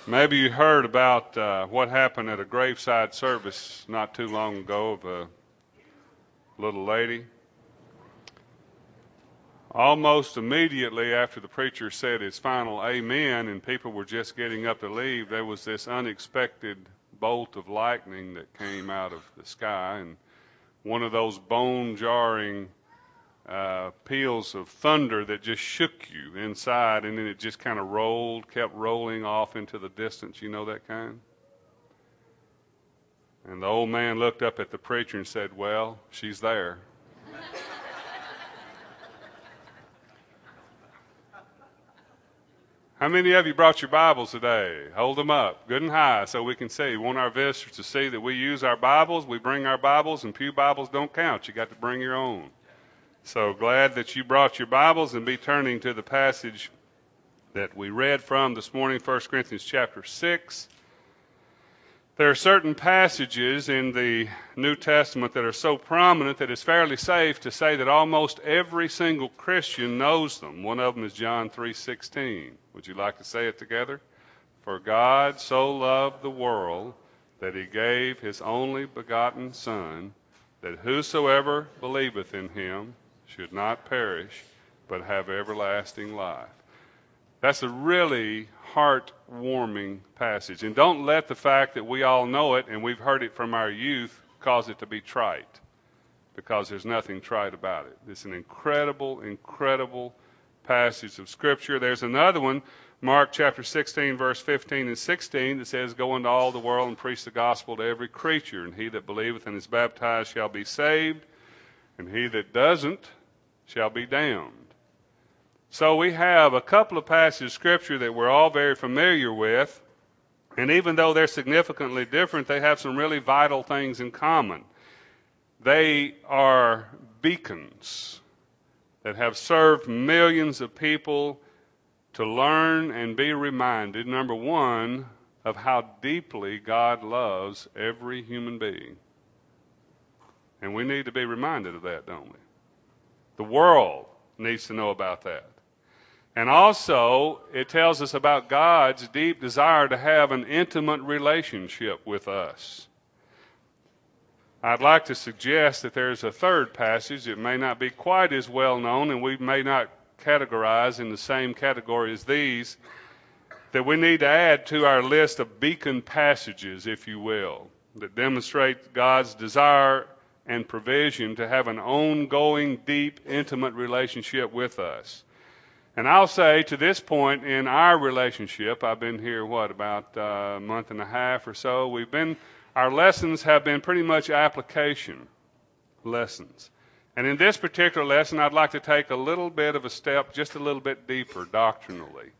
Maybe you heard about what happened at a graveside service not too long ago of a little lady. Almost immediately after the preacher said his final amen and people were just getting up to leave, there was this unexpected bolt of lightning that came out of the sky, and one of those bone-jarring peals of thunder that just shook you inside, and then it just kind of kept rolling off into the distance. You know that kind? And the old man looked up at the preacher and said, "Well, she's there." How many of you brought your Bibles today? Hold them up good and high so we can see. We want our visitors to see that we use our Bibles, we bring our Bibles, and pew Bibles don't count. You got to bring your own. So glad that you brought your Bibles and be turning to the passage that we read from this morning, 1 Corinthians chapter 6. There are certain passages in the New Testament that are so prominent that it's fairly safe to say that almost every single Christian knows them. One of them is John 3:16. Would you like to say it together? For God so loved the world that he gave his only begotten Son, that whosoever believeth in him should not perish, but have everlasting life. That's a really heart-warming passage. And don't let the fact that we all know it and we've heard it from our youth cause it to be trite, because there's nothing trite about it. It's an incredible, incredible passage of Scripture. There's another one, Mark chapter 16, verse 15 and 16, that says, "Go into all the world and preach the gospel to every creature, and he that believeth and is baptized shall be saved, and he that doesn't shall be damned." So we have a couple of passages of Scripture that we're all very familiar with, and even though they're significantly different, they have some really vital things in common. They are beacons that have served millions of people to learn and be reminded, number one, of how deeply God loves every human being. And we need to be reminded of that, don't we? The world needs to know about that. And also, it tells us about God's deep desire to have an intimate relationship with us. I'd like to suggest that there's a third passage that may not be quite as well known, and we may not categorize in the same category as these, that we need to add to our list of beacon passages, if you will, that demonstrate God's desire and provision to have an ongoing, deep, intimate relationship with us. And I'll say to this point in our relationship, I've been here, about a month and a half or so. Our lessons have been pretty much application lessons. And in this particular lesson, I'd like to take a little bit of a step, just a little bit deeper doctrinally,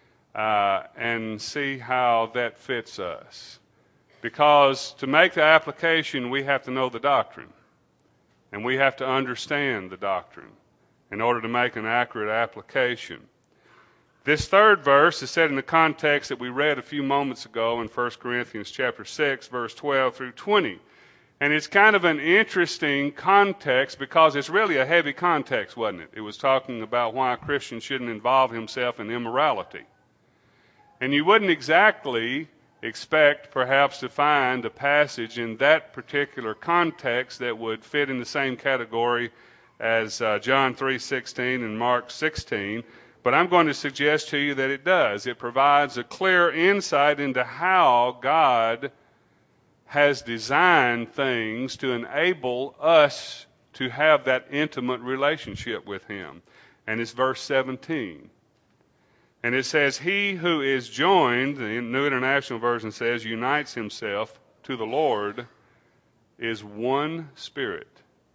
and see how that fits us. Because to make the application, we have to know the doctrine. And we have to understand the doctrine in order to make an accurate application. This third verse is set in the context that we read a few moments ago in 1 Corinthians chapter 6, verse 12 through 20. And it's kind of an interesting context because it's really a heavy context, wasn't it? It was talking about why a Christian shouldn't involve himself in immorality. And you wouldn't exactly expect perhaps to find a passage in that particular context that would fit in the same category as John 3:16 and Mark 16, but I'm going to suggest to you that it does. It provides a clear insight into how God has designed things to enable us to have that intimate relationship with him. And it's verse 17. And it says, "He who is joined," the New International Version says, "unites himself to the Lord, is one spirit."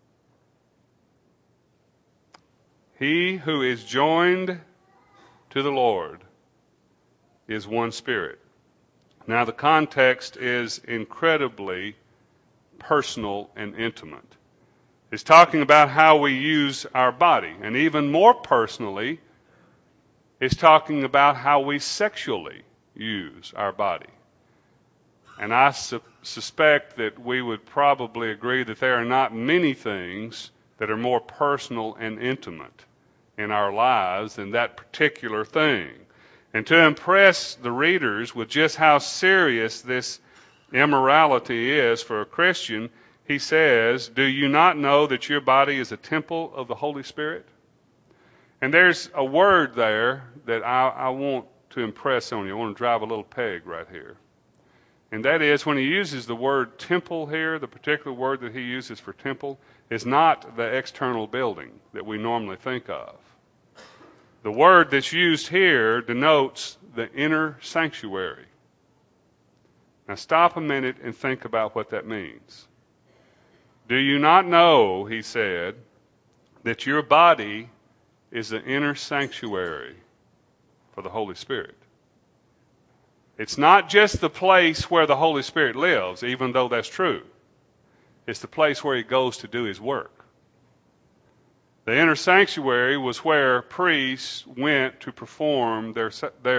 He who is joined to the Lord is one spirit. Now, the context is incredibly personal and intimate. It's talking about how we use our body. And even more personally, it's talking about how we sexually use our body. And I suspect that we would probably agree that there are not many things that are more personal and intimate in our lives than that particular thing. And to impress the readers with just how serious this immorality is for a Christian, he says, do you not know that your body is a temple of the Holy Spirit? And there's a word there that I want to impress on you. I want to drive a little peg right here. And that is, when he uses the word temple here, the particular word that he uses for temple is not the external building that we normally think of. The word that's used here denotes the inner sanctuary. Now stop a minute and think about what that means. Do you not know, he said, that your body is the inner sanctuary for the Holy Spirit? It's not just the place where the Holy Spirit lives, even though that's true. It's the place where he goes to do his work. The inner sanctuary was where priests went to perform their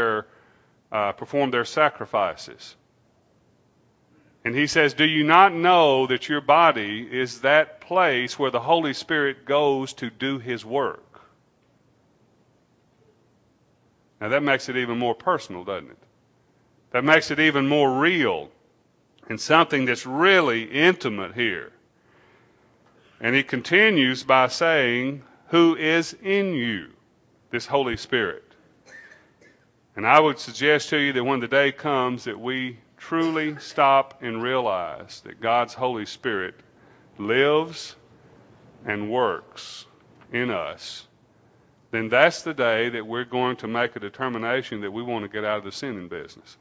sacrifices. And he says, do you not know that your body is that place where the Holy Spirit goes to do his work? Now that makes it even more personal, doesn't it? That makes it even more real and something that's really intimate here. And he continues by saying, who is in you, this Holy Spirit? And I would suggest to you that when the day comes that we truly stop and realize that God's Holy Spirit lives and works in us, then that's the day that we're going to make a determination that we want to get out of the sinning business.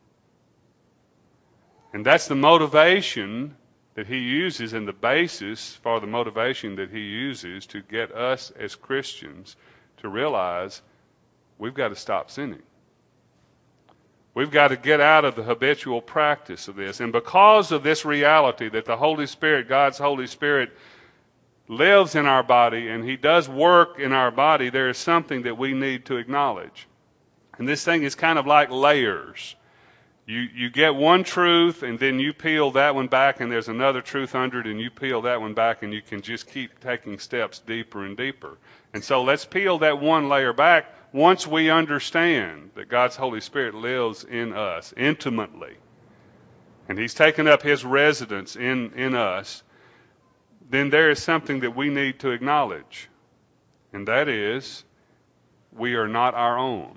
And that's the motivation that he uses, and the basis for the motivation that he uses to get us as Christians to realize we've got to stop sinning. We've got to get out of the habitual practice of this. And because of this reality that the Holy Spirit, God's Holy Spirit, lives in our body and he does work in our body, there is something that we need to acknowledge. And this thing is kind of like layers. You get one truth and then you peel that one back and there's another truth under it and you peel that one back and you can just keep taking steps deeper and deeper. And so let's peel that one layer back. Once we understand that God's Holy Spirit lives in us intimately and he's taken up his residence in us, then there is something that we need to acknowledge. And that is, we are not our own.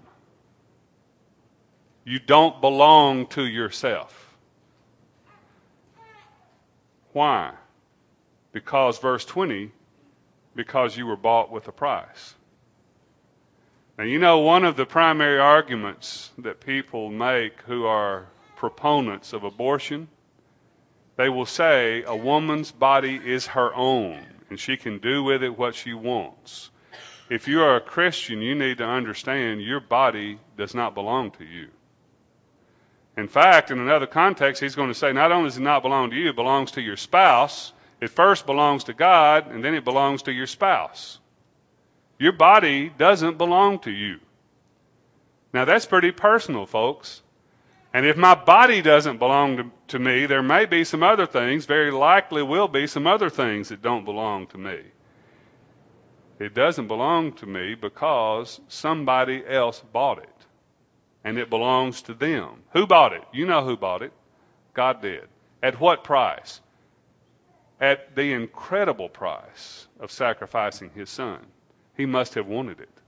You don't belong to yourself. Why? Because verse 20, because you were bought with a price. Now, you know, one of the primary arguments that people make who are proponents of abortion, they will say a woman's body is her own and she can do with it what she wants. If you are a Christian, you need to understand your body does not belong to you. In fact, in another context, he's going to say not only does it not belong to you, it belongs to your spouse. It first belongs to God, and then it belongs to your spouse. Your body doesn't belong to you. Now, that's pretty personal, folks. And if my body doesn't belong to me, there may be some other things, very likely will be some other things that don't belong to me. It doesn't belong to me because somebody else bought it. And it belongs to them. Who bought it? You know who bought it. God did. At what price? At the incredible price of sacrificing his son. He must have wanted it.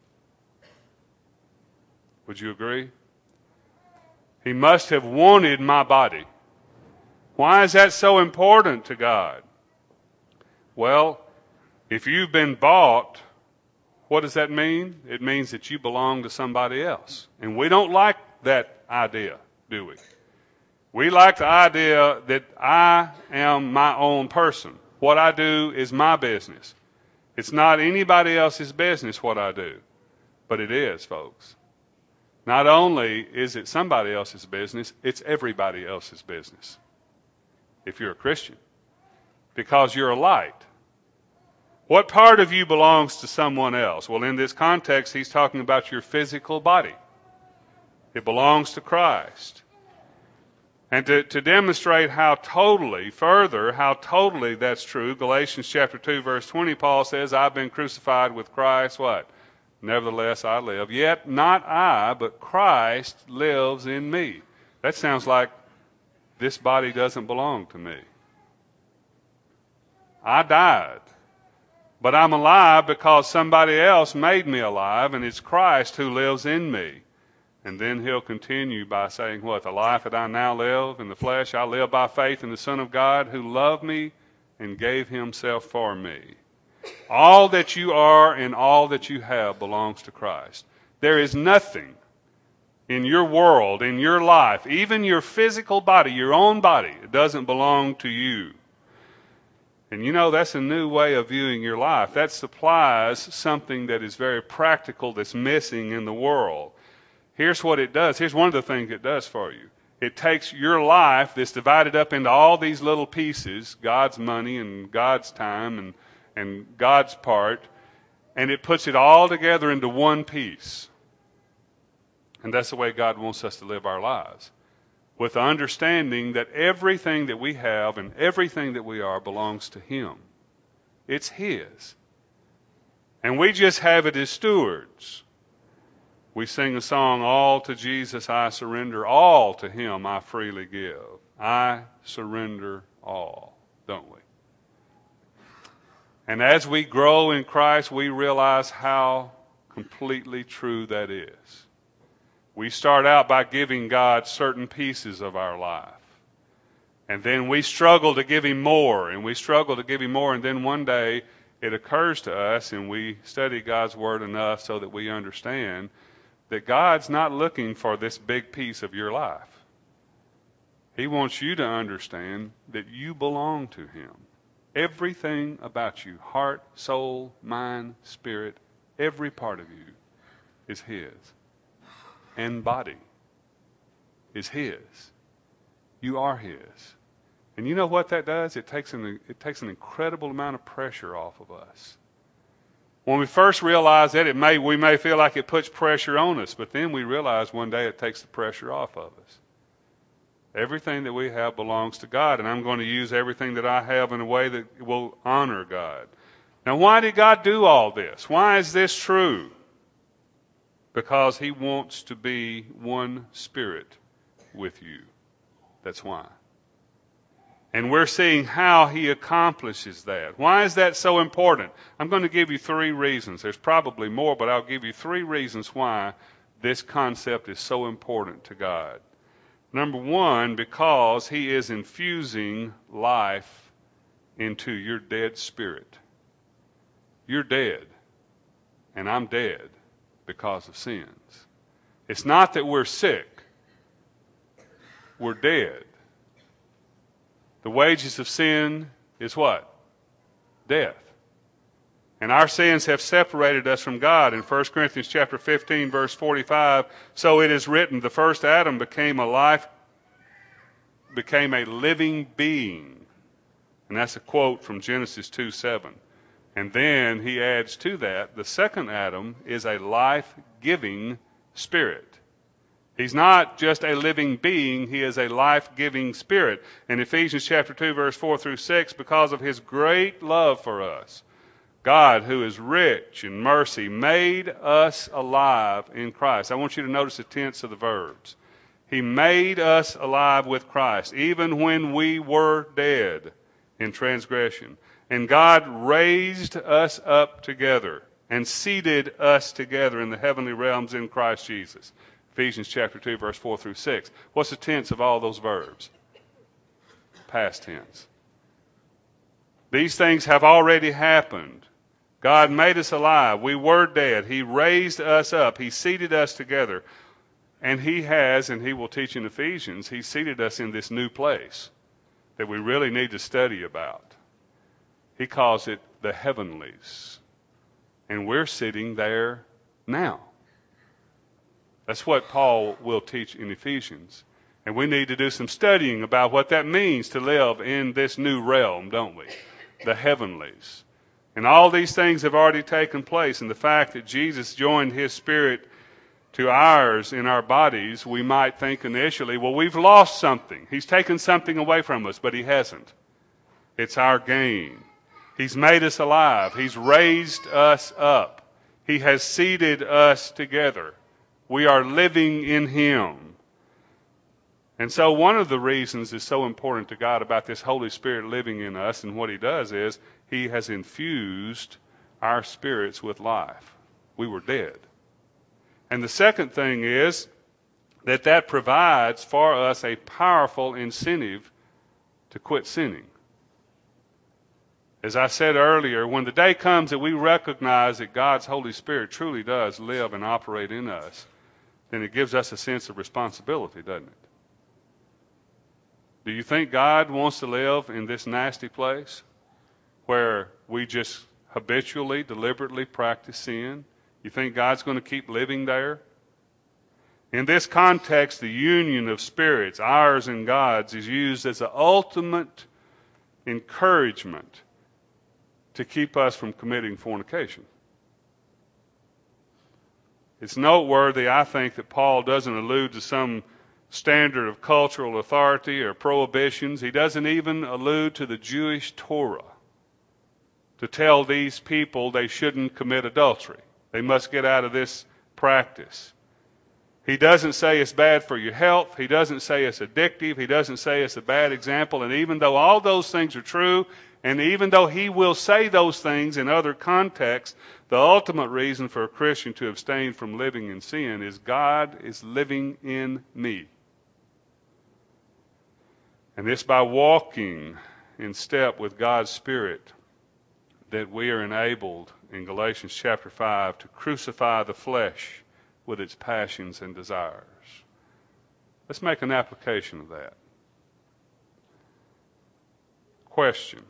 Would you agree? He must have wanted my body. Why is that so important to God? Well, if you've been bought, what does that mean? It means that you belong to somebody else. And we don't like that idea, do we? We like the idea that I am my own person. What I do is my business. It's not anybody else's business what I do. But it is, folks. Not only is it somebody else's business, it's everybody else's business. If you're a Christian. Because you're a light. What part of you belongs to someone else? Well, in this context, he's talking about your physical body. It belongs to Christ. And to demonstrate how totally that's true, Galatians chapter 2, verse 20, Paul says, I've been crucified with Christ, what? Nevertheless I live. Yet not I, but Christ lives in me. That sounds like this body doesn't belong to me. I died. But I'm alive because somebody else made me alive, and it's Christ who lives in me. And then he'll continue by saying what? The life that I now live in the flesh, I live by faith in the Son of God who loved me and gave himself for me. All that you are and all that you have belongs to Christ. There is nothing in your world, in your life, even your physical body, your own body, it doesn't belong to you. And you know, that's a new way of viewing your life. That supplies something that is very practical that's missing in the world. Here's what it does. Here's one of the things it does for you. It takes your life that's divided up into all these little pieces, God's money and God's time and God's part, and it puts it all together into one piece. And that's the way God wants us to live our lives, with the understanding that everything that we have and everything that we are belongs to him. It's his. And we just have it as stewards. We sing a song, all to Jesus I surrender, all to him I freely give. I surrender all, don't we? And as we grow in Christ, we realize how completely true that is. We start out by giving God certain pieces of our life. And then we struggle to give him more, and we struggle to give him more, and then one day it occurs to us, and we study God's word enough so that we understand that God's not looking for this big piece of your life. He wants you to understand that you belong to him. Everything about you, heart, soul, mind, spirit, every part of you is his. And body is his. You are his. And you know what that does? It takes an incredible amount of pressure off of us. When we first realize that, we may feel like it puts pressure on us, but then we realize one day it takes the pressure off of us. Everything that we have belongs to God, and I'm going to use everything that I have in a way that will honor God. Now, why did God do all this? Why is this true? Because he wants to be one spirit with you. That's why. And we're seeing how he accomplishes that. Why is that so important? I'm going to give you 3 reasons. There's probably more, but I'll give you 3 reasons why this concept is so important to God. Number 1, because he is infusing life into your dead spirit. You're dead, and I'm dead because of sins. It's not that we're sick. We're dead. The wages of sin is what? Death. And our sins have separated us from God. In 1 Corinthians chapter 15, verse 45, so it is written, the first Adam became a living being. And that's a quote from Genesis 2:7. And then he adds to that, the second Adam is a life-giving spirit. He's not just a living being, he is a life-giving spirit. In Ephesians chapter 2, verse 4 through 6, because of his great love for us, God, who is rich in mercy, made us alive in Christ. I want you to notice the tense of the verbs. He made us alive with Christ, even when we were dead in transgression. And God raised us up together and seated us together in the heavenly realms in Christ Jesus. Ephesians chapter 2, verse 4 through 6. What's the tense of all those verbs? Past tense. These things have already happened. God made us alive. We were dead. He raised us up. He seated us together. And he has, and he will teach in Ephesians, he seated us in this new place that we really need to study about. He calls it the heavenlies. And we're sitting there now. That's what Paul will teach in Ephesians. And we need to do some studying about what that means to live in this new realm, don't we? The heavenlies. And all these things have already taken place. And the fact that Jesus joined his spirit to ours in our bodies, we might think initially, well, we've lost something. He's taken something away from us, but he hasn't. It's our gain. He's made us alive. He's raised us up. He has seated us together. We are living in Him. And so one of the reasons it's so important to God about this Holy Spirit living in us, and what He does is He has infused our spirits with life. We were dead. And the second thing is that provides for us a powerful incentive to quit sinning. As I said earlier, when the day comes that we recognize that God's Holy Spirit truly does live and operate in us, then it gives us a sense of responsibility, doesn't it? Do you think God wants to live in this nasty place where we just habitually, deliberately practice sin? You think God's going to keep living there? In this context, the union of spirits, ours and God's, is used as the ultimate encouragement to keep us from committing fornication. It's noteworthy, I think, that Paul doesn't allude to some standard of cultural authority or prohibitions. He doesn't even allude to the Jewish Torah to tell these people they shouldn't commit adultery. They must get out of this practice. He doesn't say it's bad for your health. He doesn't say it's addictive. He doesn't say it's a bad example. And even though all those things are true, and even though he will say those things in other contexts, the ultimate reason for a Christian to abstain from living in sin is God is living in me. And it's by walking in step with God's Spirit that we are enabled, in Galatians chapter 5, to crucify the flesh with its passions and desires. Let's make an application of that. Question: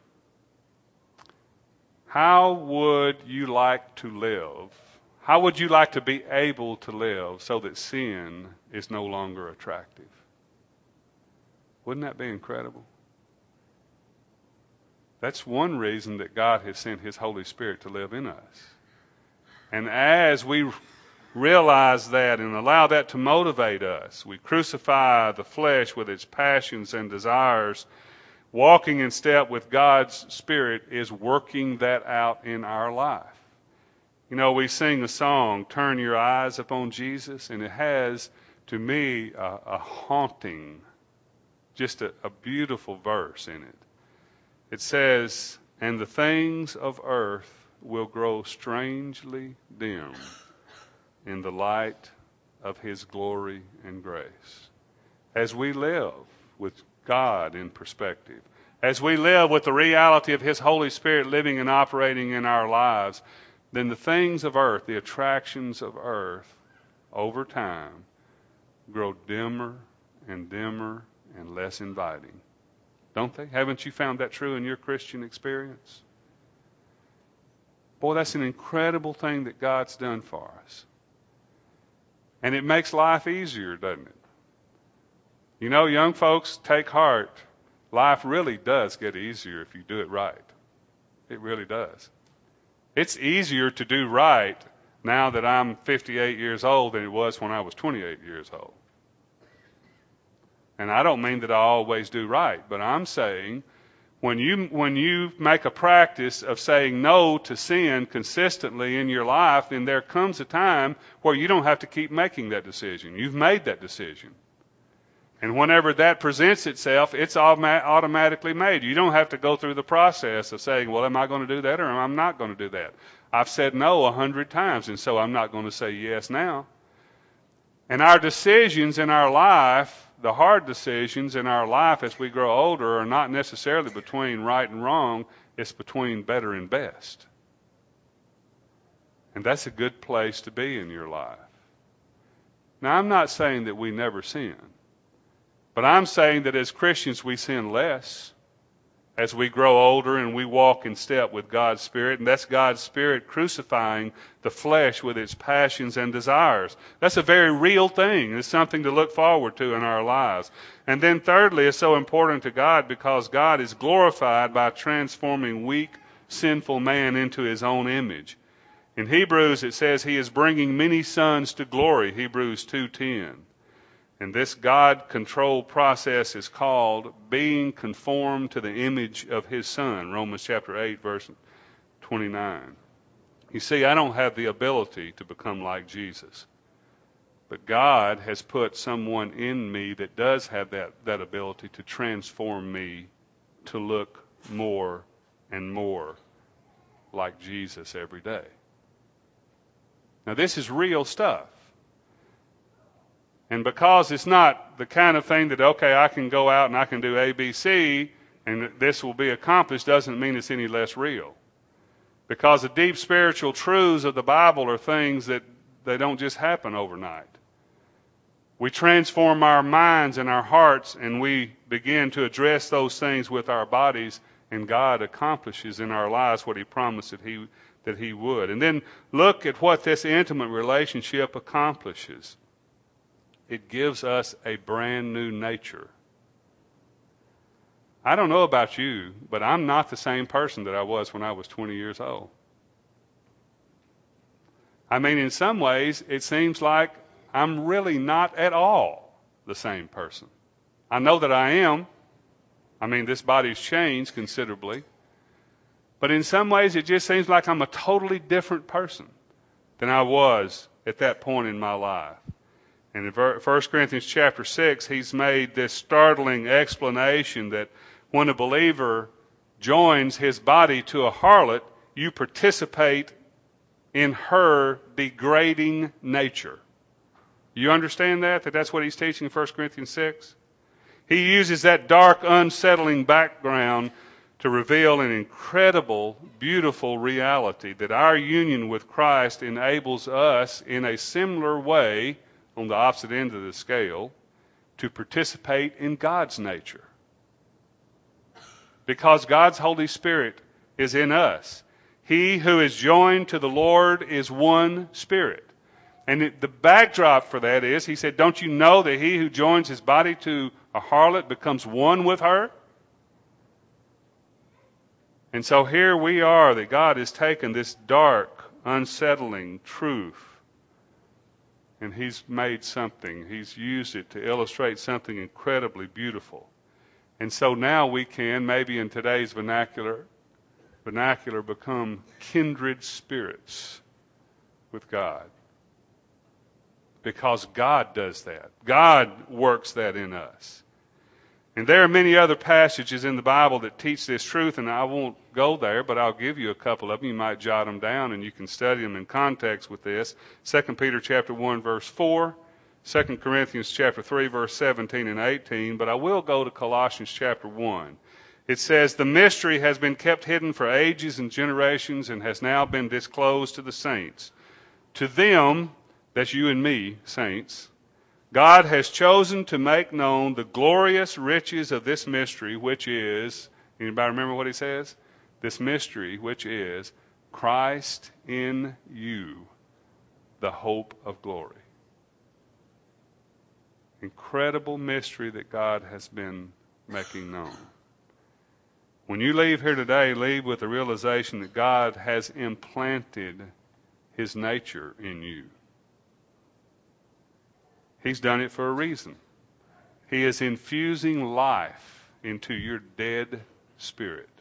how would you like to live? How would you like to be able to live so that sin is no longer attractive? Wouldn't that be incredible? That's one reason that God has sent His Holy Spirit to live in us. And as we realize that and allow that to motivate us, we crucify the flesh with its passions and desires. Walking in step with God's Spirit is working that out in our life. You know, we sing a song, Turn Your Eyes Upon Jesus, and it has, to me, a haunting, just a beautiful verse in it. It says, and the things of earth will grow strangely dim in the light of His glory and grace. As we live with God in perspective, as we live with the reality of His Holy Spirit living and operating in our lives, then the things of earth, the attractions of earth, over time, grow dimmer and dimmer and less inviting. Don't they? Haven't you found that true in your Christian experience? Boy, that's an incredible thing that God's done for us. And it makes life easier, doesn't it? You know, young folks, take heart. Life really does get easier if you do it right. It really does. It's easier to do right now that I'm 58 years old than it was when I was 28 years old. And I don't mean that I always do right, but I'm saying when you make a practice of saying no to sin consistently in your life, then there comes a time where you don't have to keep making that decision. You've made that decision. And whenever that presents itself, it's automatically made. You don't have to go through the process of saying, well, am I going to do that or am I not going to do that? I've said no 100 times, and so I'm not going to say yes now. And our decisions in our life, the hard decisions in our life as we grow older, are not necessarily between right and wrong. It's between better and best. And that's a good place to be in your life. Now, I'm not saying that we never sin. But I'm saying that as Christians we sin less as we grow older and we walk in step with God's Spirit. And that's God's Spirit crucifying the flesh with its passions and desires. That's a very real thing. It's something to look forward to in our lives. And then thirdly, it's so important to God because God is glorified by transforming weak, sinful man into His own image. In Hebrews it says He is bringing many sons to glory, Hebrews 2:10. And this God-controlled process is called being conformed to the image of His Son, Romans chapter 8, verse 29. You see, I don't have the ability to become like Jesus. But God has put someone in me that does have that ability to transform me to look more and more like Jesus every day. Now, this is real stuff. And because it's not the kind of thing that, okay, I can go out and I can do A, B, C, and this will be accomplished, doesn't mean it's any less real. Because the deep spiritual truths of the Bible are things that they don't just happen overnight. We transform our minds and our hearts, and we begin to address those things with our bodies, and God accomplishes in our lives what He promised that He would. And then look at what this intimate relationship accomplishes. It gives us a brand new nature. I don't know about you, but I'm not the same person that I was when I was 20 years old. I mean, in some ways, it seems like I'm really not at all the same person. I know that I am. I mean, this body's changed considerably. But in some ways, it just seems like I'm a totally different person than I was at that point in my life. And in 1 Corinthians chapter 6, he's made this startling explanation that when a believer joins his body to a harlot, you participate in her degrading nature. You understand that that's what he's teaching in 1 Corinthians 6? He uses that dark, unsettling background to reveal an incredible, beautiful reality that our union with Christ enables us in a similar way, on the opposite end of the scale, to participate in God's nature. Because God's Holy Spirit is in us. He who is joined to the Lord is one spirit. And the backdrop for that is, he said, don't you know that he who joins his body to a harlot becomes one with her? And so here we are, that God has taken this dark, unsettling truth, and He's made something. He's used it to illustrate something incredibly beautiful. And so now we can, maybe in today's vernacular, become kindred spirits with God. Because God does that. God works that in us. And there are many other passages in the Bible that teach this truth, and I won't go there, but I'll give you a couple of them. You might jot them down, and you can study them in context with this. 2 Peter chapter 1, verse 4, 2 Corinthians chapter 3, verse 17 and 18, but I will go to Colossians chapter 1. It says, the mystery has been kept hidden for ages and generations and has now been disclosed to the saints. To them, that's you and me, saints, God has chosen to make known the glorious riches of this mystery, which is, anybody remember what he says? This mystery, which is Christ in you, the hope of glory. Incredible mystery that God has been making known. When you leave here today, leave with the realization that God has implanted His nature in you. He's done it for a reason. He is infusing life into your dead spirit.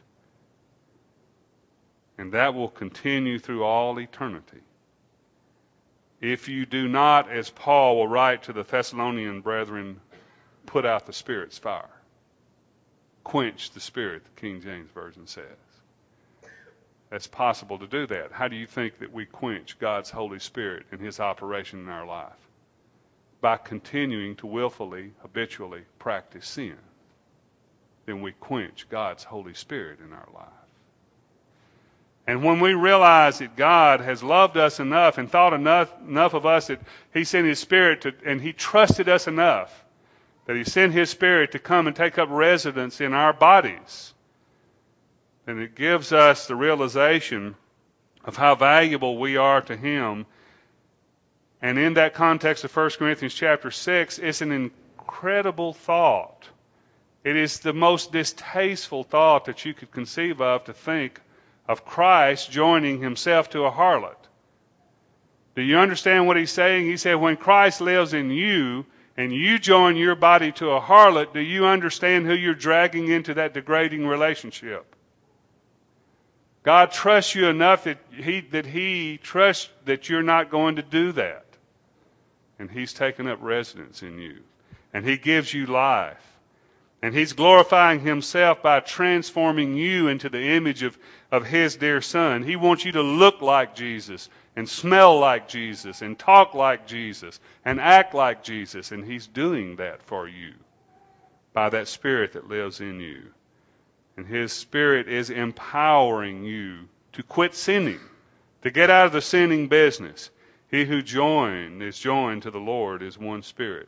And that will continue through all eternity. If you do not, as Paul will write to the Thessalonian brethren, put out the Spirit's fire. Quench the Spirit, the King James Version says. That's possible to do that. How do you think that we quench God's Holy Spirit and His operation in our life? By continuing to willfully, habitually practice sin. Then we quench God's Holy Spirit in our life. And when we realize that God has loved us enough and thought enough of us that He sent His Spirit and He trusted us enough that He sent His Spirit to come and take up residence in our bodies, then it gives us the realization of how valuable we are to Him. And in that context of 1 Corinthians chapter 6, it's an incredible thought. It is the most distasteful thought that you could conceive of, to think of Christ joining Himself to a harlot. Do you understand what He's saying? He said, when Christ lives in you and you join your body to a harlot, do you understand who you're dragging into that degrading relationship? God trusts you enough that He trusts that you're not going to do that. And He's taken up residence in you. And He gives you life. And He's glorifying Himself by transforming you into the image of His dear Son. He wants you to look like Jesus and smell like Jesus and talk like Jesus and act like Jesus. And He's doing that for you by that Spirit that lives in you. And His Spirit is empowering you to quit sinning, to get out of the sinning business. He who is joined to the Lord is one spirit.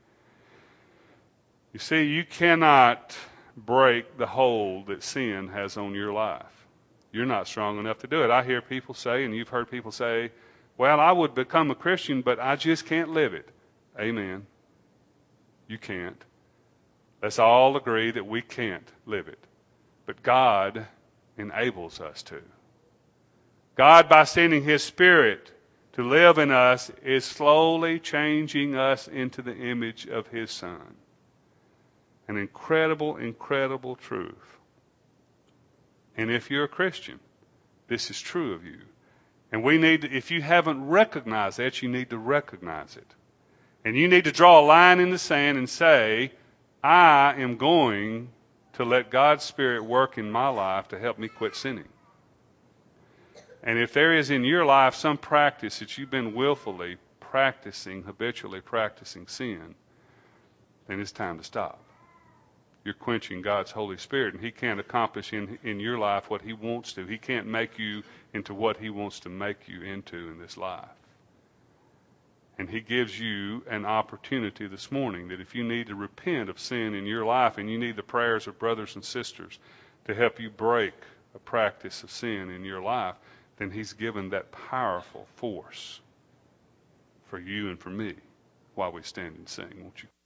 You see, you cannot break the hold that sin has on your life. You're not strong enough to do it. I hear people say, and you've heard people say, well, I would become a Christian, but I just can't live it. Amen. You can't. Let's all agree that we can't live it. But God enables us to. God, by sending His Spirit to live in us, is slowly changing us into the image of His Son. An incredible, incredible truth. And if you're a Christian, this is true of you. And we need to, if you haven't recognized that, you need to recognize it. And you need to draw a line in the sand and say, I am going to let God's Spirit work in my life to help me quit sinning. And if there is in your life some practice that you've been willfully practicing, habitually practicing sin, then it's time to stop. You're quenching God's Holy Spirit, and He can't accomplish in your life what He wants to. He can't make you into what He wants to make you into in this life. And He gives you an opportunity this morning that if you need to repent of sin in your life and you need the prayers of brothers and sisters to help you break a practice of sin in your life, then He's given that powerful force for you and for me while we stand and sing. Won't you?